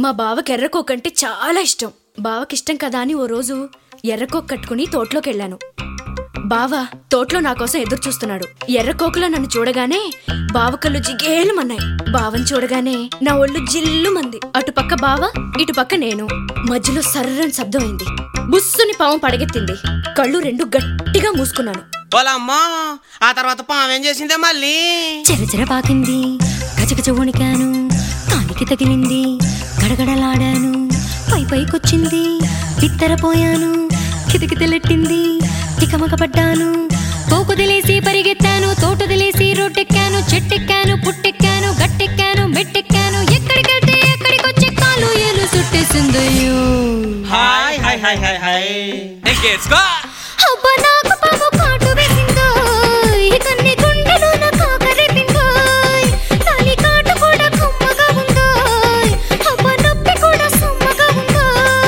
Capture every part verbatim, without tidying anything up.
మా బావకి ఎర్రకోకంటే చాలా ఇష్టం. బావకిష్టం కదా అని ఓ రోజు ఎర్రకోక కట్టుకుని తోటలోకి వెళ్ళాను. బావ తోటలో నా కోసం ఎదురు చూస్తున్నాడు. ఎర్రకోకలో నన్ను చూడగానే బావ కళ్ళు జిగేలుమన్నాయి. బావని చూడగానే నా ఒళ్ళు జిల్లుమంది. అటుపక్క బావ, ఇటుపక్క నేను. మధ్యలో సర్రని శబ్దం అయింది. బుస్సుని పాము పడగెత్తింది. కళ్ళు రెండు గట్టిగా మూసుకున్నాను. ఆ తర్వాత పాము ఏం చేసిందే మళ్ళీ చెరచెర పాకింది. గజగజ వణికాను. కాలికి తగిలింది. గడగడలాడాను. పై పైకొచ్చింది. బిత్తరపోయాను. కితకితలెట్టింది. తికమక పడ్డాను. తోకుదిలేసి పరిగెత్తాను. తోటదిలేసి రోడ్డెక్కాను. చెట్టెక్కాను. పుట్టెక్కాను. గట్టెక్కాను. మెట్టెక్కాను. ఎక్కడికెళ్తే ఎక్కడికొచ్చే కాలు ఏలు చుట్టేసిందయ్యో. హాయ్ హాయ్ హాయ్ హాయ్ హాయ్ అబ్బా నాకు పాము కాటు వేసిందో. కన్ని గుండెలో నా కాకరేపిందో. తాలి కాటు కూడా కమ్మగా ఉందో. అబ్బా నొప్పి కూడా సమ్మగా ఉందో.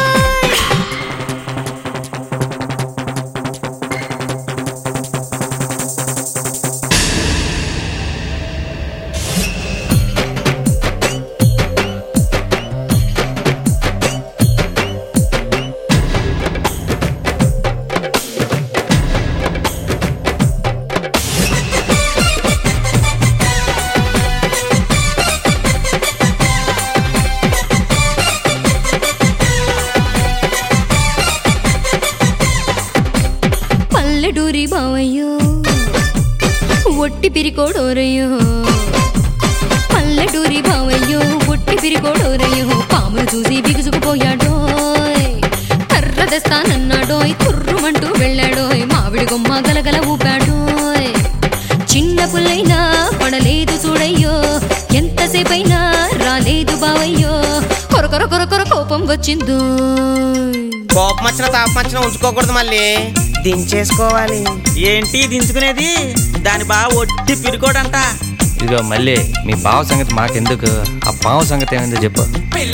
పల్లెటూరి బావయ్యో ఒట్టి పిరికోడోరయ్యో. పల్లెటూరి బావయ్యో ఒట్టి పిరికోడోరయ్యో. పామును చూసి బిగుసుకుపోయాడోయ్. కర్ర తెస్తానన్నాడోయ్. కుర్రుమంటూ వెళ్ళాడోయ్. మామిడి గొమ్మ గలగల ఊపాడోయ్. చిన్న పుల్లైనా పడలేదు చూడయ్యో. ఎంతసేపైనా రాలేదు బావయ్యో. కొర కొర కొర కొర కోపం వచ్చిందో. కోపం వచ్చిన తాపం వచ్చిన ఉంచుకోకూడదు, మళ్ళీ దించేసుకోవాలి. ఏంటి దించుకునేది? దాని బావ ఒట్టి పిరుకోడంట. ఇదిగో మళ్ళీ మీ బావ సంగతి మాకెందుకు, ఆ పావు సంగతి ఏమైందో చెప్పు.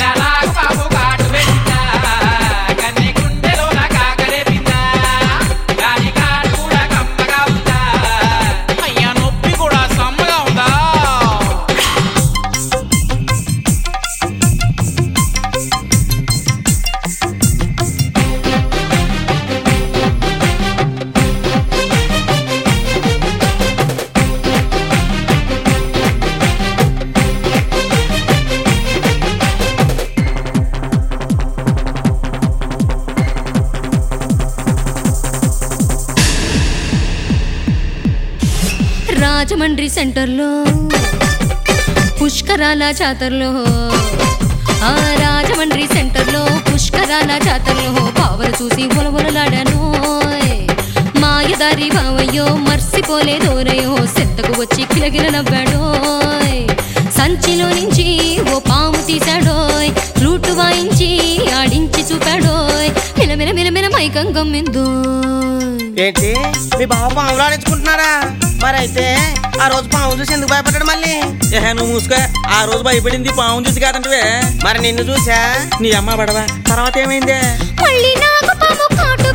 రాజమండ్రి సెంటర్లో పుష్కరాల జాతరలో. ఆ రాజమండ్రి సెంటర్లో పుష్కరాల జాతరలో బావను చూసి ఒలవొలలాడాను. మాయదారి బావయ్యో మర్సిపోలేదోరయ్యో. సెత్తకు వచ్చి కిలకిల నవ్వాడోయ్. సంచిలో నుంచి ఓ పాము తీశాడోయ్. ఫ్లూటు వాయించి ఆడించి చూపాడోయ్. మిలమిల మిలమిల మైకం గమ్మిందో. ఏంటి మీ బావ పాములు ఆడించుకుంటున్నారా? మరైతే ఆ రోజు పాము చూసి ఎందుకు భయపడ్డాడు మళ్ళీ? ఏహే నువ్వు మూసుకో. ఆ రోజు భయపడింది పాము చూసి కాదంటే. మరి నిన్ను చూసా? నీ అమ్మ పడవా. తర్వాత ఏమైందే? మళ్ళీ నాకు పాము కాటు